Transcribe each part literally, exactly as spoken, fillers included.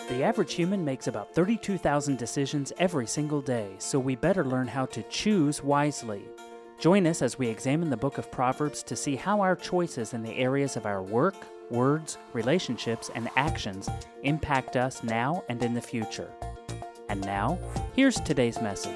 The average human makes about thirty-two thousand decisions every single day, so we better learn how to choose wisely. Join us as we examine the book of Proverbs to see how our choices in the areas of our work, words, relationships, and actions impact us now and in the future. And now, here's today's message.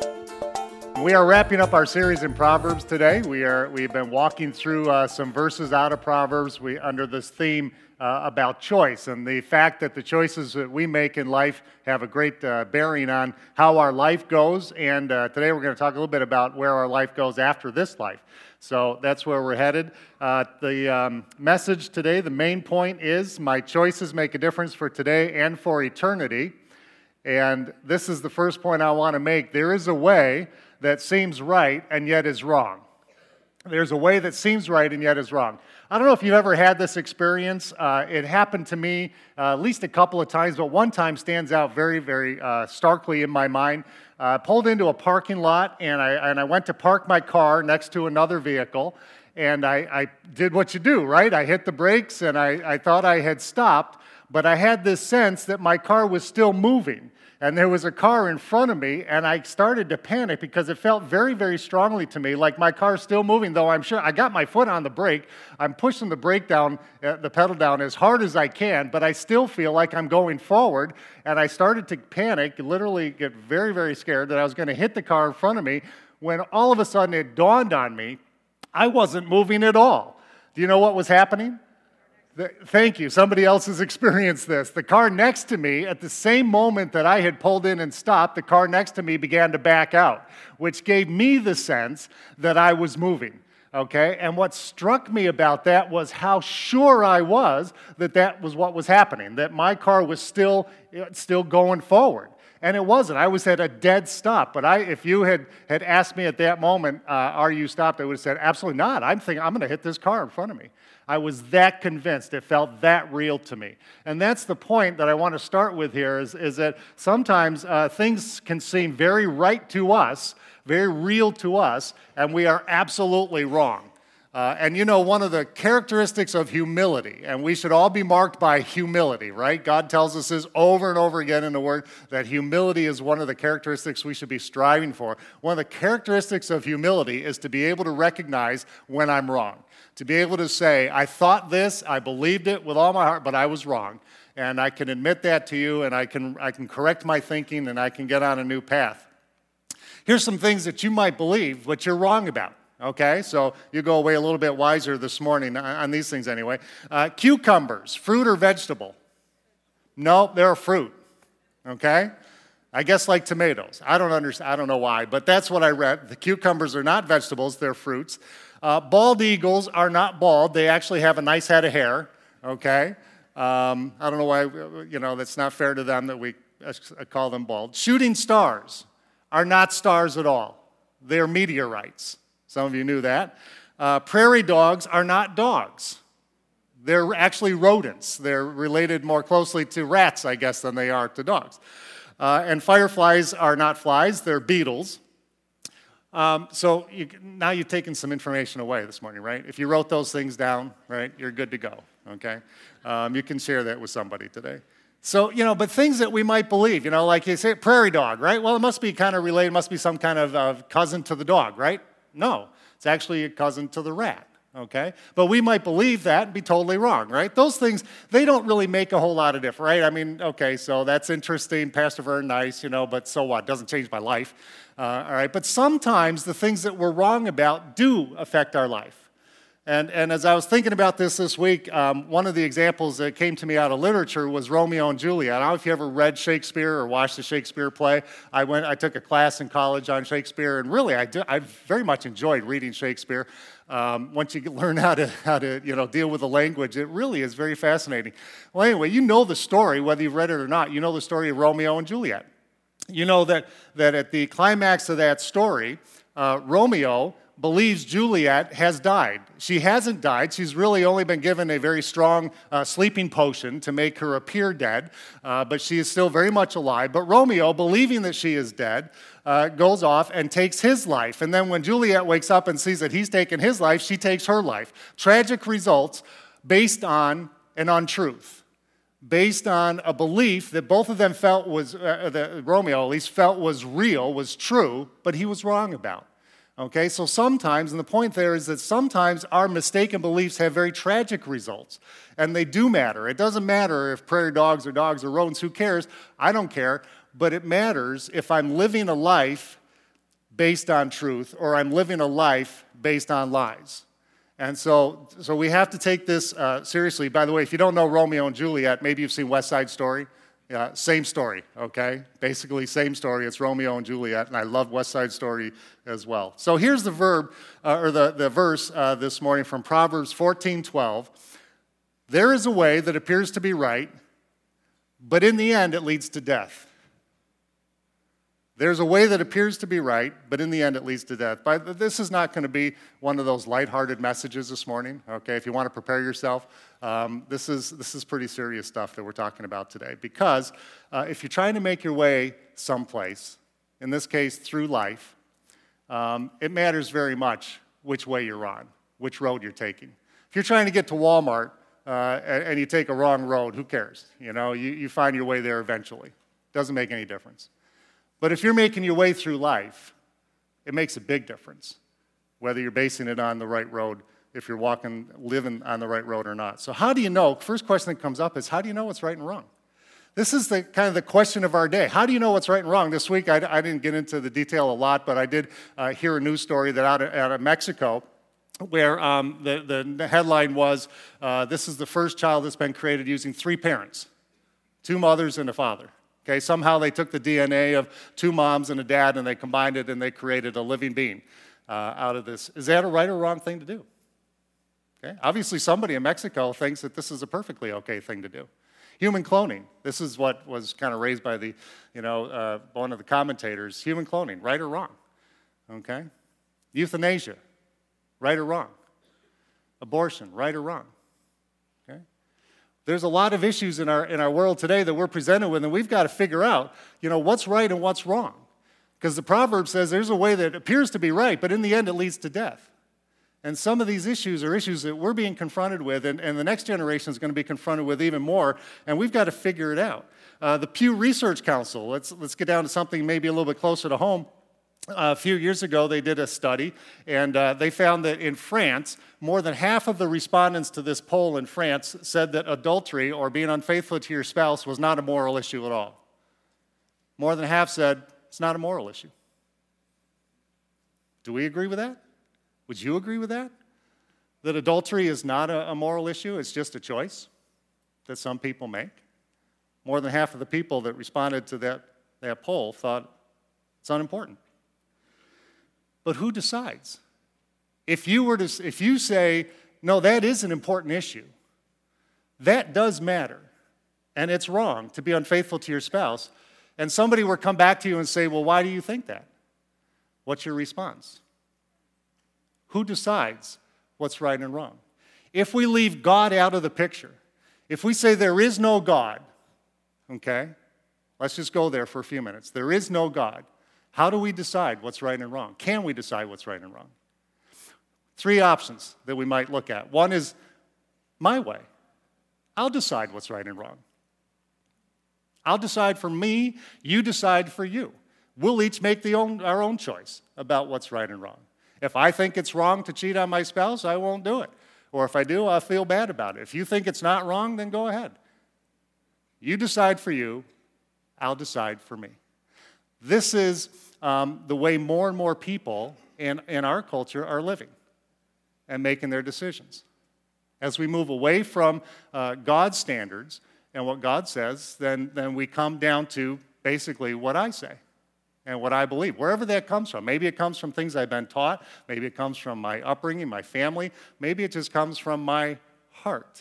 We are wrapping up our series in Proverbs today. We are we've been walking through uh, some verses out of Proverbs we under this theme uh, about choice and the fact that the choices that we make in life have a great uh, bearing on how our life goes. And uh, today we're going to talk a little bit about where our life goes after this life. So that's where we're headed. Uh, the um, message today, the main point is, my choices make a difference for today and for eternity. And this is the first point I want to make. There is a way that seems right and yet is wrong. There's a way that seems right and yet is wrong. I don't know if you've ever had this experience. Uh, it happened to me uh, at least a couple of times, but one time stands out very, very uh, starkly in my mind. I uh, pulled into a parking lot, and I and I went to park my car next to another vehicle, and I, I did what you do, right? I hit the brakes, and I, I thought I had stopped, but I had this sense that my car was still moving. And there was a car in front of me, and I started to panic because it felt very, very strongly to me like my car's still moving, though I'm sure I got my foot on the brake. I'm pushing the brake down, uh, the pedal down as hard as I can, but I still feel like I'm going forward. And I started to panic, literally get very, very scared that I was going to hit the car in front of me, when all of a sudden it dawned on me I wasn't moving at all. Do you know what was happening? Thank you. Somebody else has experienced this. The car next to me, at the same moment that I had pulled in and stopped, the car next to me began to back out, which gave me the sense that I was moving. Okay? And what struck me about that was how sure I was that that was what was happening, that my car was still, still going forward. And it wasn't. I was at a dead stop. But I, if you had, had asked me at that moment, uh, are you stopped? I would have said, absolutely not. I'm thinking, I'm going to hit this car in front of me. I was that convinced. It felt that real to me. And that's the point that I want to start with here, is, is that sometimes uh, things can seem very right to us, very real to us, and we are absolutely wrong. Uh, and you know, one of the characteristics of humility, and we should all be marked by humility, right? God tells us this over and over again in the Word, that humility is one of the characteristics we should be striving for. One of the characteristics of humility is to be able to recognize when I'm wrong. To be able to say, I thought this, I believed it with all my heart, but I was wrong. And I can admit that to you, and I can, I can correct my thinking, and I can get on a new path. Here's some things that you might believe, but you're wrong about. Okay, so you go away a little bit wiser this morning on these things anyway. Uh, cucumbers, fruit or vegetable? No, they're a fruit. Okay, I guess like tomatoes. I don't understand. I don't know why, but that's what I read. The cucumbers are not vegetables; they're fruits. Uh, bald eagles are not bald; they actually have a nice head of hair. Okay, um, I don't know why. You know, that's not fair to them that we call them bald. Shooting stars are not stars at all; they're meteorites. Some of you knew that. Uh, prairie dogs are not dogs. They're actually rodents. They're related more closely to rats, I guess, than they are to dogs. Uh, and fireflies are not flies. They're beetles. Um, so you, now you've taken some information away this morning, right? If you wrote those things down, right, you're good to go, okay? Um, you can share that with somebody today. So, you know, but things that we might believe, you know, like you say, prairie dog, right? Well, it must be kind of related, must be some kind of uh, cousin to the dog, right? No, it's actually a cousin to the rat, okay? But we might believe that and be totally wrong, right? Those things, they don't really make a whole lot of difference, right? I mean, okay, so that's interesting, Pastor Vern, nice, you know, but so what? Doesn't change my life, uh, all right? But sometimes the things that we're wrong about do affect our life. And, and as I was thinking about this this week, um, one of the examples that came to me out of literature was Romeo and Juliet. I don't know if you ever read Shakespeare or watched a Shakespeare play. I went, I took a class in college on Shakespeare, and really, I, do, I very much enjoyed reading Shakespeare. Um, once you learn how to how to you know deal with the language, it really is very fascinating. Well, anyway, you know the story, whether you've read it or not. You know the story of Romeo and Juliet. You know that that at the climax of that story, uh, Romeo believes Juliet has died. She hasn't died. She's really only been given a very strong uh, sleeping potion to make her appear dead, uh, but she is still very much alive. But Romeo, believing that she is dead, uh, goes off and takes his life. And then when Juliet wakes up and sees that he's taken his life, she takes her life. Tragic results based on an untruth. based on a belief that both of them felt was, uh, that Romeo at least felt was real, was true, but he was wrong about. Okay, so sometimes, and the point there is that sometimes our mistaken beliefs have very tragic results, and they do matter. It doesn't matter if prairie dogs or dogs or rodents, who cares? I don't care, but it matters if I'm living a life based on truth or I'm living a life based on lies. And so, so we have to take this uh, seriously. By the way, if you don't know Romeo and Juliet, maybe you've seen West Side Story. Yeah, same story, okay? Basically, same story. It's Romeo and Juliet, and I love West Side Story as well. So here's the verb, uh, or the, the verse uh, this morning from Proverbs fourteen twelve. There is a way that appears to be right, but in the end it leads to death. There's a way that appears to be right, but in the end it leads to death. But this is not going to be one of those lighthearted messages this morning, okay? If you want to prepare yourself, um, this is this is pretty serious stuff that we're talking about today. Because uh, if you're trying to make your way someplace, in this case through life, um, it matters very much which way you're on, which road you're taking. If you're trying to get to Walmart uh, and, and you take a wrong road, who cares? You know, you, you find your way there eventually. Doesn't make any difference. But if you're making your way through life, it makes a big difference, whether you're basing it on the right road, if you're walking, living on the right road or not. So how do you know? First question that comes up is, how do you know what's right and wrong? This is the kind of the question of our day. How do you know what's right and wrong? This week, I, I didn't get into the detail a lot, but I did uh, hear a news story that out of, out of Mexico, where um, the, the headline was, uh, this is the first child that's been created using three parents, two mothers and a father. Okay, somehow they took the D N A of two moms and a dad and they combined it and they created a living being uh, out of this. Is that a right or wrong thing to do? Okay, obviously somebody in Mexico thinks that this is a perfectly okay thing to do. Human cloning, this is what was kind of raised by the, you know, uh, one of the commentators. Human cloning, right or wrong? Okay, euthanasia, right or wrong? Abortion, right or wrong? Okay. There's a lot of issues in our in our world today that we're presented with, and we've got to figure out, you know, what's right and what's wrong. Because the proverb says there's a way that appears to be right, but in the end it leads to death. And some of these issues are issues that we're being confronted with, and, and the next generation is going to be confronted with even more, and we've got to figure it out. Uh, the Pew Research Council, let's, let's get down to something maybe a little bit closer to home. Uh, a few years ago, they did a study, and uh, they found that in France, more than half of the respondents to this poll in France said that adultery or being unfaithful to your spouse was not a moral issue at all. More than half said it's not a moral issue. Do we agree with that? Would you agree with that? That adultery is not a, a moral issue, it's just a choice that some people make? More than half of the people that responded to that, that poll thought it's unimportant. But who decides? If you were to, if you say, no, that is an important issue, that does matter, and it's wrong to be unfaithful to your spouse, and somebody were to come back to you and say, well, why do you think that? What's your response? Who decides what's right and wrong? If we leave God out of the picture, if we say there is no God, okay, let's just go there for a few minutes. There is no God. How do we decide what's right and wrong? Can we decide what's right and wrong? Three options that we might look at. One is my way. I'll decide what's right and wrong. I'll decide for me, you decide for you. We'll each make the own, our own choice about what's right and wrong. If I think it's wrong to cheat on my spouse, I won't do it. Or if I do, I'll feel bad about it. If you think it's not wrong, then go ahead. You decide for you, I'll decide for me. This is um, the way more and more people in, in our culture are living and making their decisions. As we move away from uh, God's standards and what God says, then, then we come down to basically what I say and what I believe, wherever that comes from. Maybe it comes from things I've been taught. Maybe it comes from my upbringing, my family. Maybe it just comes from my heart.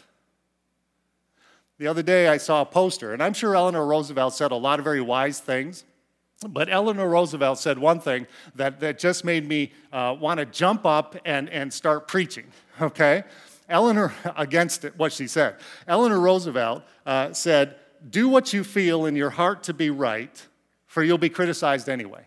The other day I saw a poster, and I'm sure Eleanor Roosevelt said a lot of very wise things, but Eleanor Roosevelt said one thing that, that just made me uh, want to jump up and, and start preaching, okay? Eleanor, against it, what she said. Eleanor Roosevelt uh, said, do what you feel in your heart to be right, for you'll be criticized anyway.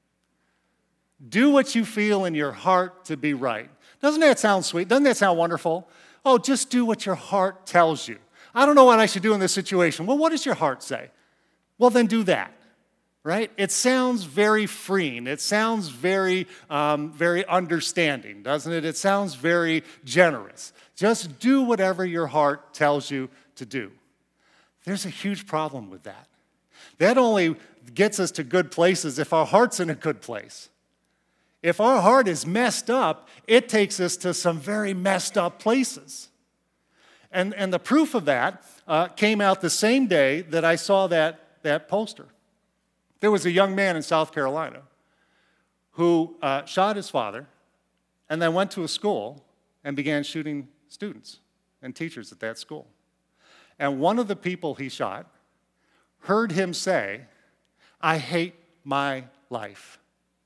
Do what you feel in your heart to be right. Doesn't that sound sweet? Doesn't that sound wonderful? Oh, just do what your heart tells you. I don't know what I should do in this situation. Well, what does your heart say? Well, then do that, right? It sounds very freeing. It sounds very, um, very understanding, doesn't it? It sounds very generous. Just do whatever your heart tells you to do. There's a huge problem with that. That only gets us to good places if our heart's in a good place. If our heart is messed up, it takes us to some very messed up places. And, and the proof of that uh, came out the same day that I saw that, that poster. There was a young man in South Carolina who uh, shot his father and then went to a school and began shooting students and teachers at that school. And one of the people he shot heard him say, "I hate my life.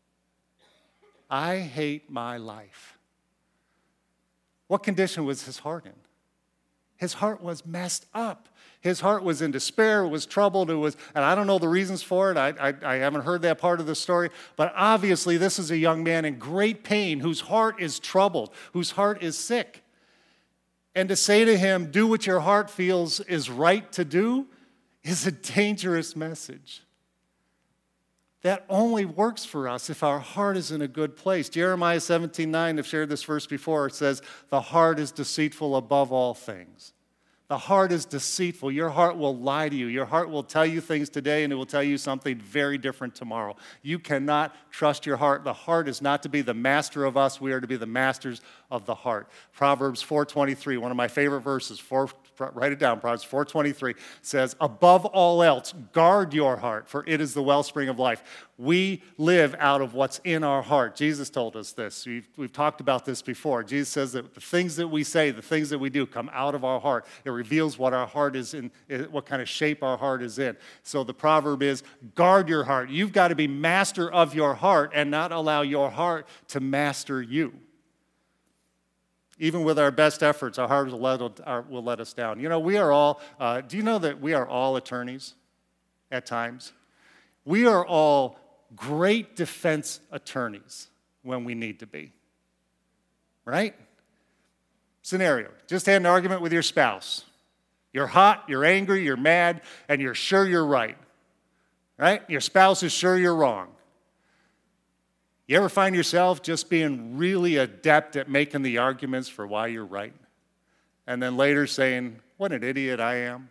I hate my life." What condition was his heart in? His heart was messed up. His heart was in despair, it was troubled, it was, and I don't know the reasons for it. I, I, I haven't heard that part of the story. But obviously, this is a young man in great pain whose heart is troubled, whose heart is sick. And to say to him, do what your heart feels is right to do, is a dangerous message. That only works for us if our heart is in a good place. Jeremiah seventeen nine, I've shared this verse before, it says, the heart is deceitful above all things. The heart is deceitful. Your heart will lie to you. Your heart will tell you things today, and it will tell you something very different tomorrow. You cannot trust your heart. The heart is not to be the master of us. We are to be the masters of the heart. Proverbs four twenty-three, one of my favorite verses, four, write it down, Proverbs four twenty-three says, above all else, guard your heart, for it is the wellspring of life. We live out of what's in our heart. Jesus told us this. We've, we've talked about this before. Jesus says that the things that we say, the things that we do come out of our heart. It reveals what our heart is in, what kind of shape our heart is in. So the proverb is, guard your heart. You've got to be master of your heart and not allow your heart to master you. Even with our best efforts, our heart will let, our, will let us down. You know, we are all, uh, do you know that we are all attorneys at times? We are all great defense attorneys when we need to be, right? Scenario, just had an argument with your spouse. You're hot, you're angry, you're mad, and you're sure you're right, right? Your spouse is sure you're wrong. You ever find yourself just being really adept at making the arguments for why you're right? And then later saying, what an idiot I am.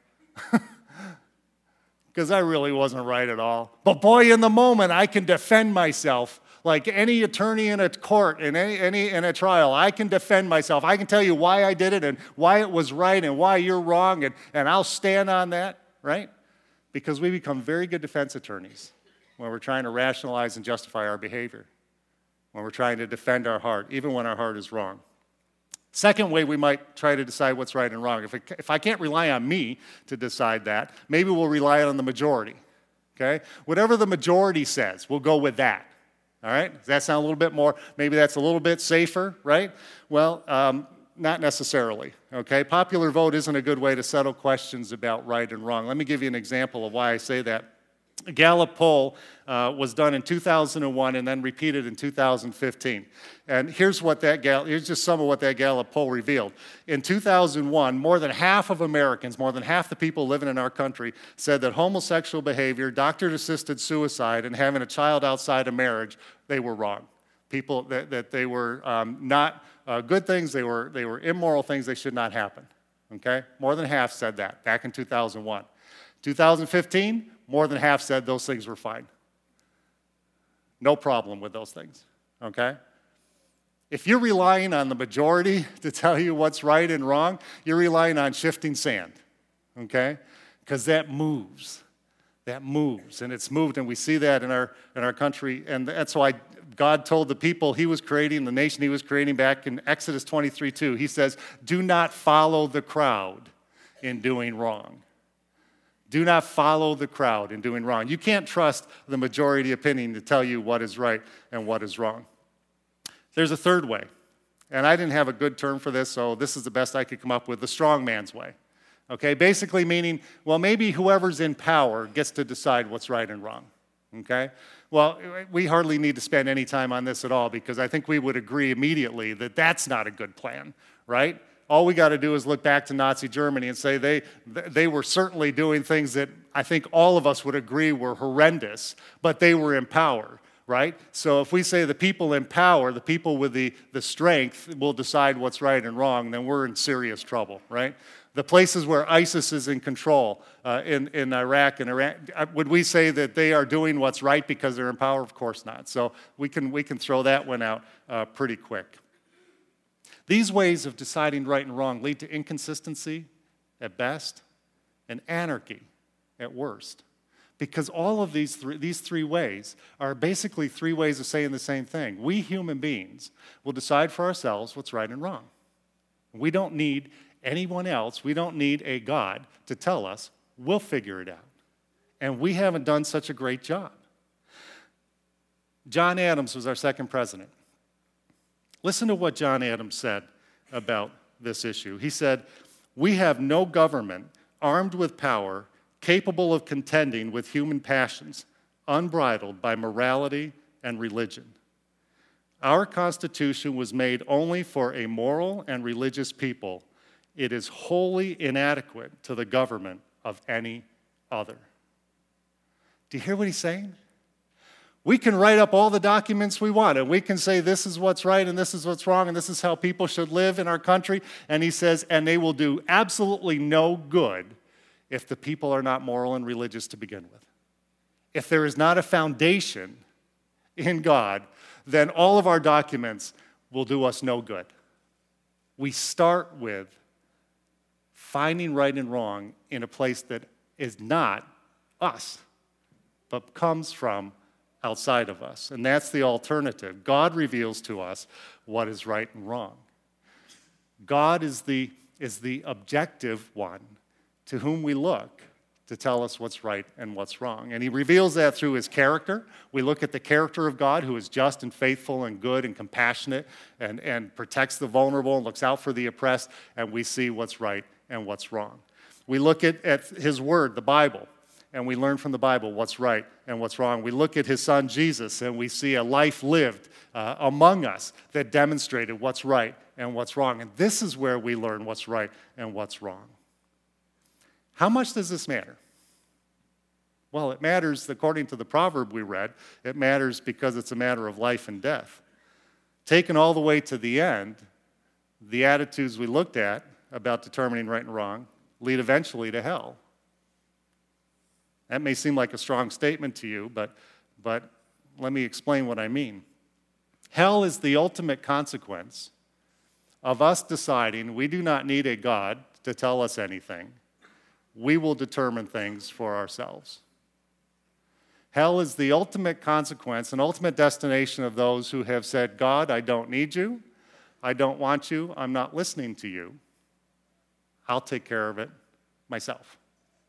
Because I really wasn't right at all. But boy, in the moment, I can defend myself like any attorney in a court, in any, any in a trial. I can defend myself. I can tell you why I did it and why it was right and why you're wrong, and, and I'll stand on that, right? Because we become very good defense attorneys when we're trying to rationalize and justify our behavior, when we're trying to defend our heart, even when our heart is wrong. Second way we might try to decide what's right and wrong. If, it, if I can't rely on me to decide that, maybe we'll rely on the majority, okay? Whatever the majority says, we'll go with that, all right? Does that sound a little bit more, maybe that's a little bit safer, right? Well, um, not necessarily, okay? Popular vote isn't a good way to settle questions about right and wrong. Let me give you an example of why I say that. A Gallup poll uh, was done in two thousand one and then repeated in two thousand fifteen. And here's what that Gallup, here's just some of what that Gallup poll revealed. In two thousand one, more than half of Americans, more than half the people living in our country, said that homosexual behavior, doctor-assisted suicide, and having a child outside of marriage, they were wrong. People that, that they were um, not uh, good things, they were they were immoral things, they should not happen. Okay? More than half said that back in two thousand one. two thousand fifteen, more than half said those things were fine. No problem with those things, okay? If you're relying on the majority to tell you what's right and wrong, you're relying on shifting sand, okay? Because that moves. That moves, and it's moved, and we see that in our in our country, and that's why God told the people he was creating, the nation he was creating back in Exodus twenty-three two, he says, do not follow the crowd in doing wrong. Do not follow the crowd in doing wrong. You can't trust the majority opinion to tell you what is right and what is wrong. There's a third way, and I didn't have a good term for this, so this is the best I could come up with, the strong man's way. Okay, basically meaning, well, maybe whoever's in power gets to decide what's right and wrong. Okay? Well, we hardly need to spend any time on this at all because I think we would agree immediately that that's not a good plan, right? all we got to do is look back to Nazi Germany and say they, they were certainly doing things that I think all of us would agree were horrendous, but they were in power, right? So if we say the people in power, the people with the, the strength will decide what's right and wrong, then we're in serious trouble, right? The places where ISIS is in control, uh, in, in Iraq and Iran, would we say that they are doing what's right because they're in power? Of course not. So we can, we can throw that one out uh, pretty quick. These ways of deciding right and wrong lead to inconsistency at best and anarchy at worst. Because all of these three, these three ways are basically three ways of saying the same thing. We human beings will decide for ourselves what's right and wrong. We don't need anyone else, we don't need a God to tell us. We'll figure it out. And we haven't done such a great job. John Adams was our second president. Listen to what John Adams said about this issue. He said, "We have no government armed with power capable of contending with human passions, unbridled by morality and religion. Our Constitution was made only for a moral and religious people. It is wholly inadequate to the government of any other." Do you hear what he's saying? We can write up all the documents we want, and we can say this is what's right and this is what's wrong and this is how people should live in our country. And he says, and they will do absolutely no good if the people are not moral and religious to begin with. If there is not a foundation in God, then all of our documents will do us no good. We start with finding right and wrong in a place that is not us, but comes from outside of us. And that's the alternative. God reveals to us what is right and wrong. God is the, is the objective one to whom we look to tell us what's right and what's wrong. And he reveals that through his character. We look at the character of God, who is just and faithful and good and compassionate and, and protects the vulnerable and looks out for the oppressed, and we see what's right and what's wrong. We look at, at his word, the Bible, and we learn from the Bible what's right and what's wrong. We look at his son Jesus, and we see a life lived uh, among us that demonstrated what's right and what's wrong. And this is where we learn what's right and what's wrong. How much does this matter? Well, it matters, according to the proverb we read, it matters because it's a matter of life and death. Taken all the way to the end, the attitudes we looked at about determining right and wrong lead eventually to hell. That may seem like a strong statement to you, but, but let me explain what I mean. Hell is the ultimate consequence of us deciding we do not need a God to tell us anything. We will determine things for ourselves. Hell is the ultimate consequence and ultimate destination of those who have said, God, I don't need you. I don't want you. I'm not listening to you. I'll take care of it myself.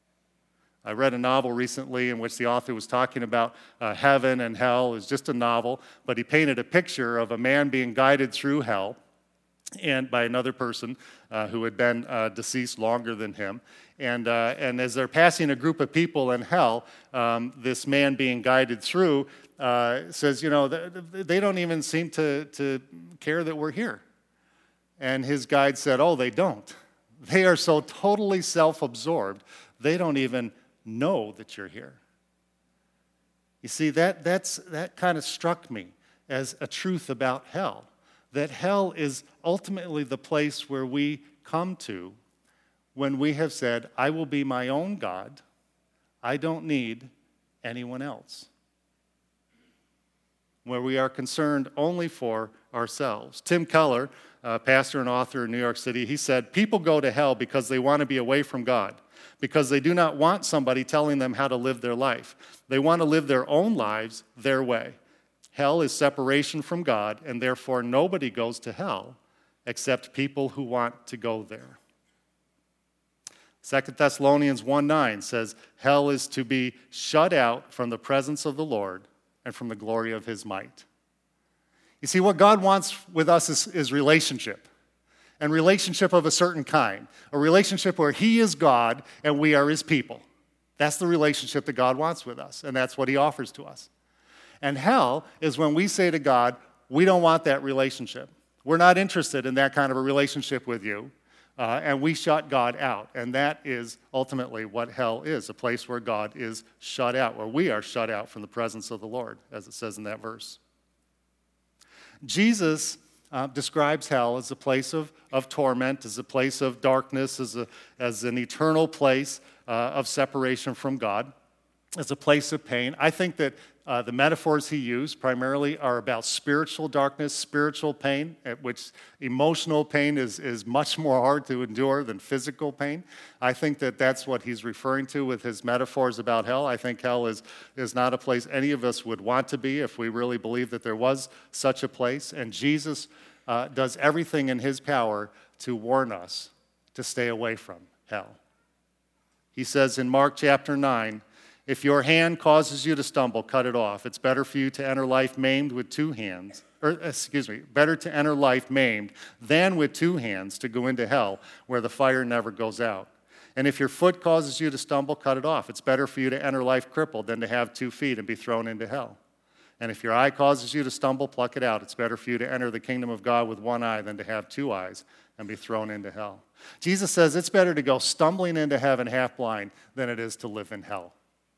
I read a novel recently in which the author was talking about uh, heaven and hell. It was just a novel, but he painted a picture of a man being guided through hell and by another person uh, who had been uh, deceased longer than him. And, uh, and as they're passing a group of people in hell, um, this man being guided through uh, says, you know, they don't even seem to, to care that we're here. And his guide said, oh, they don't. They are so totally self-absorbed, they don't even know that you're here. You see, that, that's, that kind of struck me as a truth about hell, that hell is ultimately the place where we come to when we have said, I will be my own God. I don't need anyone else. Where we are concerned only for ourselves. Tim Keller, a pastor and author in New York City, he said, people go to hell because they want to be away from God, because they do not want somebody telling them how to live their life. They want to live their own lives their way. Hell is separation from God, and therefore nobody goes to hell except people who want to go there. Second Thessalonians one nine says, hell is to be shut out from the presence of the Lord and from the glory of his might. You see, what God wants with us is, is relationship, and relationship of a certain kind, a relationship where he is God and we are his people. That's the relationship that God wants with us, and that's what he offers to us. And hell is when we say to God, we don't want that relationship. We're not interested in that kind of a relationship with you. Uh, and we shut God out. And that is ultimately what hell is, a place where God is shut out, where we are shut out from the presence of the Lord, as it says in that verse. Jesus uh, describes hell as a place of, of torment, as a place of darkness, as, a, as an eternal place uh, of separation from God, as a place of pain. I think that Uh, the metaphors he used primarily are about spiritual darkness, spiritual pain, at which emotional pain is, is much more hard to endure than physical pain. I think that that's what he's referring to with his metaphors about hell. I think hell is, is not a place any of us would want to be if we really believed that there was such a place. And Jesus uh, does everything in his power to warn us to stay away from hell. He says in Mark chapter nine, if your hand causes you to stumble, cut it off. It's better for you to enter life maimed with two hands, or excuse me, better to enter life maimed than with two hands to go into hell where the fire never goes out. And if your foot causes you to stumble, cut it off. It's better for you to enter life crippled than to have two feet and be thrown into hell. And if your eye causes you to stumble, pluck it out. It's better for you to enter the kingdom of God with one eye than to have two eyes and be thrown into hell. Jesus says it's better to go stumbling into heaven half blind than it is to live in hell.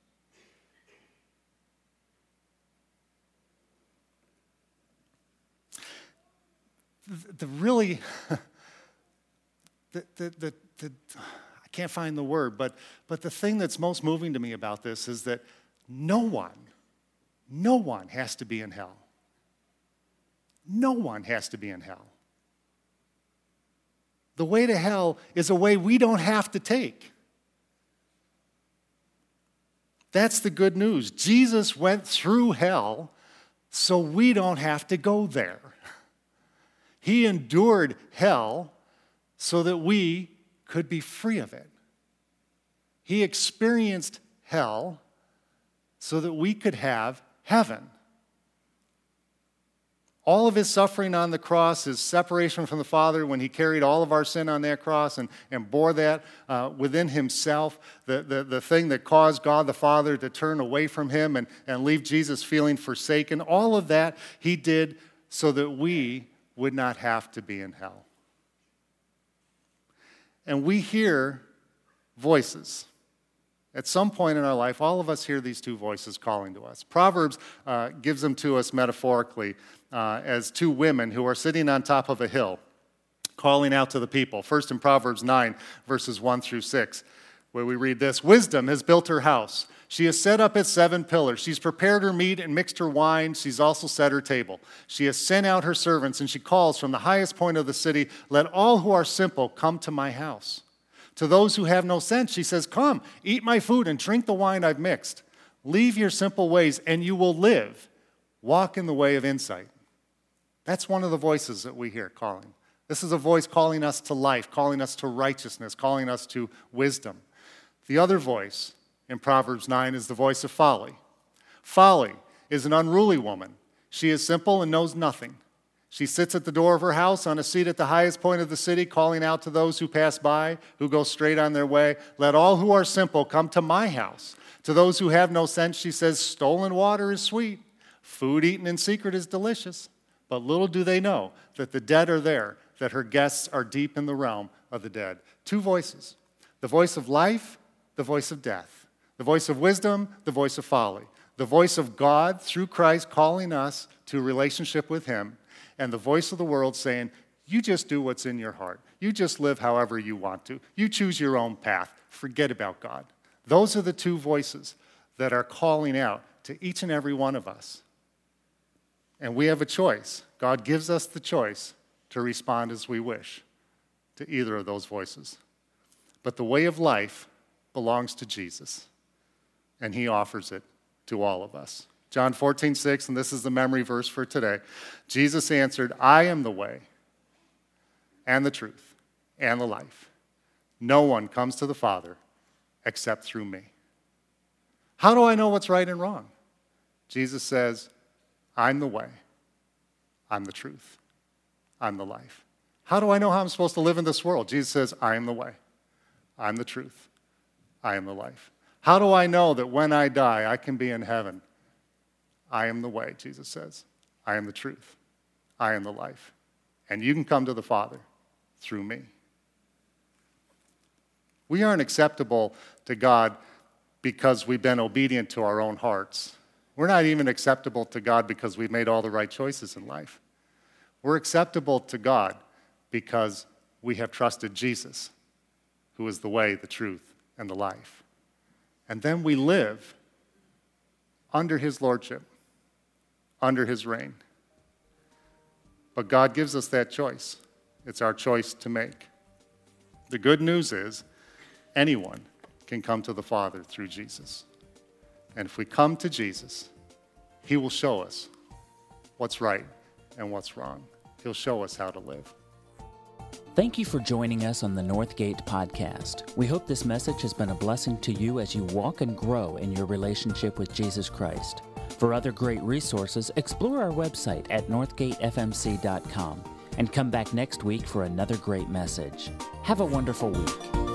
The really, the, the, the, the, I can't find the word, but, but the thing that's most moving to me about this is that no one, no one has to be in hell. No one has to be in hell. The way to hell is a way we don't have to take. That's the good news. Jesus went through hell so we don't have to go there. He endured hell so that we could be free of it. He experienced hell so that we could have heaven. All of his suffering on the cross, his separation from the Father when he carried all of our sin on that cross and, and bore that uh, within himself, the, the, the thing that caused God the Father to turn away from him and, and leave Jesus feeling forsaken, all of that he did so that we would not have to be in hell. And we hear voices. At some point in our life, all of us hear these two voices calling to us. Proverbs uh, gives them to us metaphorically uh, as two women who are sitting on top of a hill, calling out to the people. First in Proverbs nine, verses one through six, where we read this, wisdom has built her house. She has set up its seven pillars. She's prepared her meat and mixed her wine. She's also set her table. She has sent out her servants, and she calls from the highest point of the city, let all who are simple come to my house. To those who have no sense, she says, come, eat my food and drink the wine I've mixed. Leave your simple ways, and you will live. Walk in the way of insight. That's one of the voices that we hear calling. This is a voice calling us to life, calling us to righteousness, calling us to wisdom. The other voice in Proverbs nine is the voice of folly. Folly is an unruly woman. She is simple and knows nothing. She sits at the door of her house on a seat at the highest point of the city, calling out to those who pass by, who go straight on their way, let all who are simple come to my house. To those who have no sense, she says, stolen water is sweet. Food eaten in secret is delicious. But little do they know that the dead are there, that her guests are deep in the realm of the dead. Two voices, the voice of life, the voice of death. The voice of wisdom, the voice of folly. The voice of God through Christ calling us to a relationship with him. And the voice of the world saying, you just do what's in your heart. You just live however you want to. You choose your own path. Forget about God. Those are the two voices that are calling out to each and every one of us. And we have a choice. God gives us the choice to respond as we wish to either of those voices. But the way of life belongs to Jesus. And he offers it to all of us. John fourteen six, and this is the memory verse for today. Jesus answered, I am the way and the truth and the life. No one comes to the Father except through me. How do I know what's right and wrong? Jesus says, I'm the way, I'm the truth, I'm the life. How do I know how I'm supposed to live in this world? Jesus says, I am the way, I'm the truth, I am the life. How do I know that when I die, I can be in heaven? I am the way, Jesus says. I am the truth. I am the life. And you can come to the Father through me. We aren't acceptable to God because we've been obedient to our own hearts. We're not even acceptable to God because we've made all the right choices in life. We're acceptable to God because we have trusted Jesus, who is the way, the truth, and the life. And then we live under his lordship, under his reign. But God gives us that choice. It's our choice to make. The good news is anyone can come to the Father through Jesus. And if we come to Jesus, he will show us what's right and what's wrong. He'll show us how to live. Thank you for joining us on the Northgate Podcast. We hope this message has been a blessing to you as you walk and grow in your relationship with Jesus Christ. For other great resources, explore our website at northgate f m c dot com and come back next week for another great message. Have a wonderful week.